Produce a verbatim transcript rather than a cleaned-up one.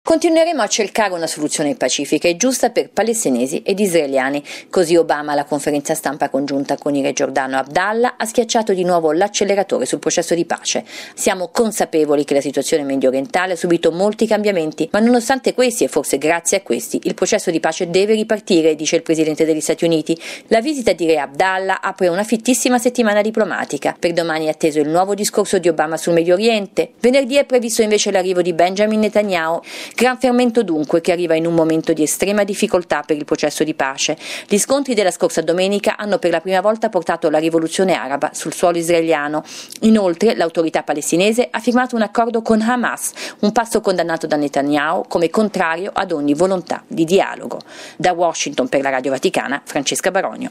Continueremo a cercare una soluzione pacifica e giusta per palestinesi ed israeliani. Così Obama, alla conferenza stampa congiunta con il re Giordano Abdallah, ha schiacciato di nuovo l'acceleratore sul processo di pace. Siamo consapevoli che la situazione mediorientale ha subito molti cambiamenti, ma nonostante questi, e forse grazie a questi, il processo di pace deve ripartire, dice il presidente degli Stati Uniti. La visita di re Abdallah apre una fittissima settimana diplomatica. Per domani è atteso il nuovo discorso di Obama sul Medio Oriente. Venerdì è previsto invece l'arrivo di Benjamin Netanyahu. Gran fermento dunque, che arriva in un momento di estrema difficoltà per il processo di pace. Gli scontri della scorsa domenica hanno per la prima volta portato la rivoluzione araba sul suolo israeliano. Inoltre l'autorità palestinese ha firmato un accordo con Hamas, un passo condannato da Netanyahu come contrario ad ogni volontà di dialogo. Da Washington per la Radio Vaticana, Francesca Baronio.